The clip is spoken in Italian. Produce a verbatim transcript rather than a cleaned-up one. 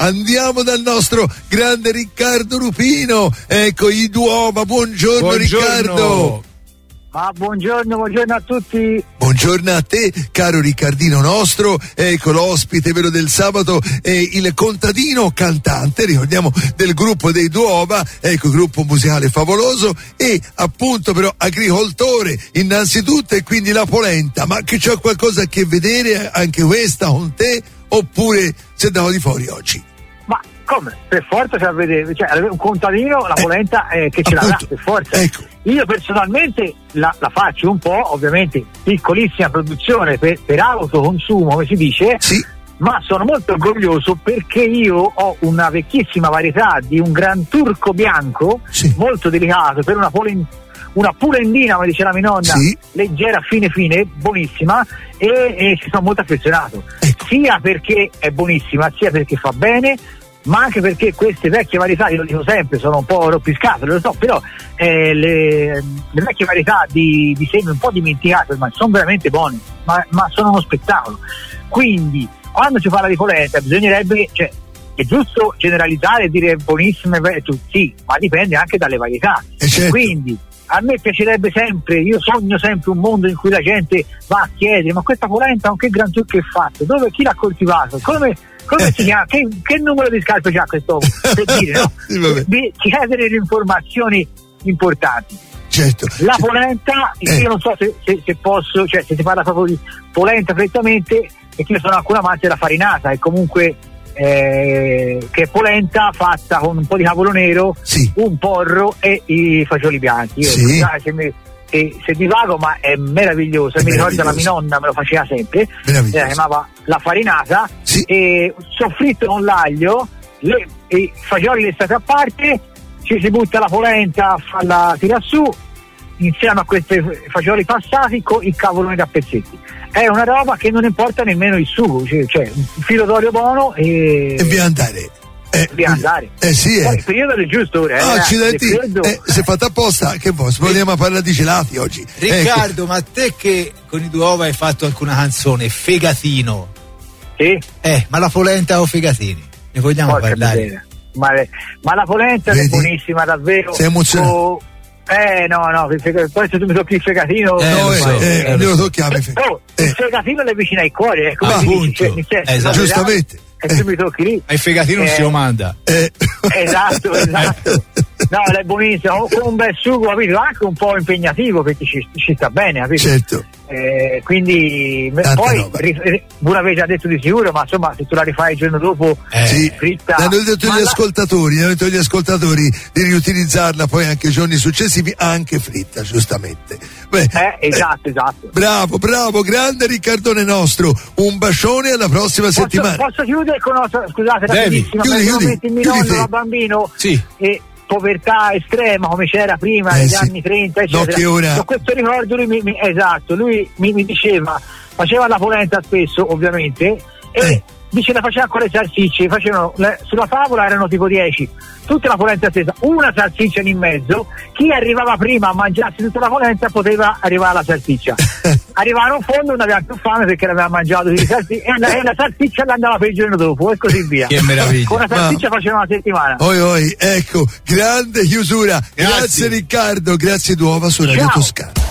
andiamo dal nostro grande Riccardo Rupino. Ecco i Duomo, buongiorno, buongiorno Riccardo. Ah, buongiorno, buongiorno a tutti. Buongiorno a te, caro Riccardino nostro. Ecco l'ospite vero del sabato è il contadino cantante, ricordiamo, del gruppo dei Duomo, ecco, gruppo musicale favoloso, e appunto però agricoltore innanzitutto, e quindi la polenta. Ma che c'ha qualcosa a che vedere anche questa con te, oppure sei andato di fuori oggi? Ma come? Per forza c'è a vedere, cioè un contadino la polenta eh, che ce l'avrà per forza. Ecco. Io personalmente la, la faccio un po', ovviamente piccolissima produzione per, per autoconsumo, come si dice, sì. Ma sono molto orgoglioso perché io ho una vecchissima varietà di un gran turco bianco, sì. molto delicato, per una polenta, una pulendina, come diceva mia nonna, sì. leggera, fine fine, buonissima, e, e ci sono molto affezionato, ecco. sia perché è buonissima, sia perché fa bene, ma anche perché queste vecchie varietà, io lo dico sempre, sono un po' rompiscatole, lo so, però eh, le, le vecchie varietà di, di semi un po' dimenticate, ma sono veramente buone, ma, ma sono uno spettacolo. Quindi quando si parla di polenta bisognerebbe, cioè, è giusto generalizzare e dire buonissime, sì, ma dipende anche dalle varietà. E certo. Quindi a me piacerebbe sempre, io sogno sempre un mondo in cui la gente va a chiedere: ma questa polenta con che gran trucco è fatto? Dove, chi l'ha coltivato? Come, come si chiama? Che, che numero di scarpe c'ha questo? Per dire, no? Sì, di chiedere le informazioni importanti. Certo. La certo. polenta, eh. io non so se, se, se posso, cioè se si parla proprio di polenta prettamente, perché io sono ancora amante della farinata e comunque eh, che è polenta fatta con un po' di cavolo nero, sì. un porro e i fagioli bianchi. Io, sì. se, mi, se, se divago, ma è meravigliosa, è mi ricordo la mia nonna me lo faceva sempre, la chiamava la farinata, sì. E soffritto con l'aglio, le, i fagioli li state a parte, ci si butta la polenta a farla tirare su insieme a questi fagioli passati con il cavolo nero a pezzetti. È una roba che non importa nemmeno il sugo, cioè, cioè un filo d'olio buono e, e via andare. Eh, via andare. Eh sì, Poi eh. il periodo è giusto ora. Ah, eh, accidenti, eh, si è fatta apposta, che vuoi? Vogliamo parlare di gelati oggi. Riccardo, ecco. Ma te che con i Duomo hai fatto alcuna canzone, Fegatino. Sì. Eh, ma la polenta o fegatini? Ne vogliamo Porca parlare? Ma, ma la polenta Vedi? È buonissima, davvero. Sei emozionato? Oh, eh no, no, poi se tu mi tocchi il fegatino, eh, no, so, eh, eh, me lo so. tocchiamo. Oh, eh. il fegatino è vicino ai cuori, ecco, ah, dici, cioè, mi senti, esatto. Giustamente. E tu mi tocchi lì. Ma il fegatino non eh, si lo manda. Eh. Esatto, esatto. No, è buonissimo, con un bel sugo, capito? Anche un po' impegnativo perché ci, ci sta bene, capito? Certo. Eh, quindi Tanta poi ri, una vez già detto di sicuro, ma insomma se tu la rifai il giorno dopo eh, sì. fritta. Hanno detto gli la... ascoltatori, hanno detto gli ascoltatori di riutilizzarla poi anche giorni successivi, anche fritta, giustamente. Beh, eh, esatto, eh, esatto. Bravo, bravo, grande Riccardone nostro. Un bacione, alla prossima posso, settimana. Posso chiudere con una, scusate, Devi, rapidissima, chiudi, perché chiudi, momento in mio chiudi nonno te. da bambino sì. e povertà estrema come c'era prima eh, negli sì. anni trenta eccetera. No, che ora... Con questo ricordo lui mi, mi, esatto, lui mi, mi diceva, faceva la polenta spesso ovviamente e eh. dice la faceva con le salsicce, facevano le, sulla tavola erano tipo dieci, tutta la polenta stessa, una salsiccia in mezzo, chi arrivava prima a mangiarsi tutta la polenta poteva arrivare alla salsiccia. Arrivavano in fondo non aveva più fame perché l'aveva mangiato di salsiccia e la, e la salsiccia l'andava per il giorno dopo e così via. Che meraviglia. Con la salsiccia Ma... faceva una settimana. Oi oi, ecco, grande chiusura. Grazie, grazie Riccardo, grazie Duomo su Radio Ciao. Toscana.